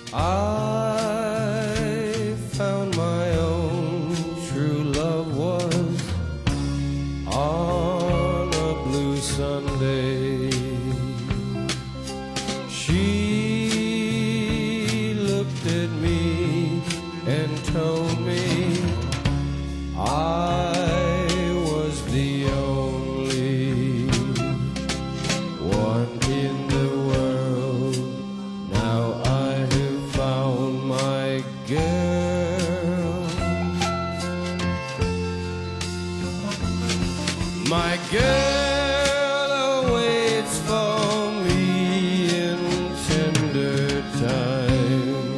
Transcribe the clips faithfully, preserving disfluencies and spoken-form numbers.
I found my own true love was on a blue Sunday. She looked at me and told me I was the only one in the world. Now I have found my girl. My girl awaits for me in tender time.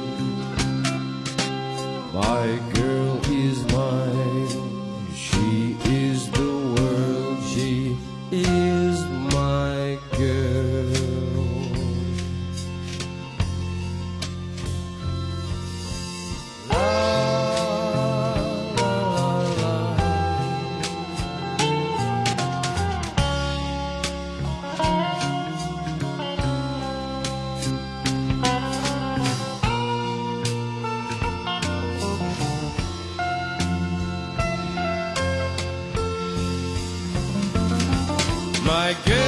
My girl is mine. She is the world. She is my girl. My girl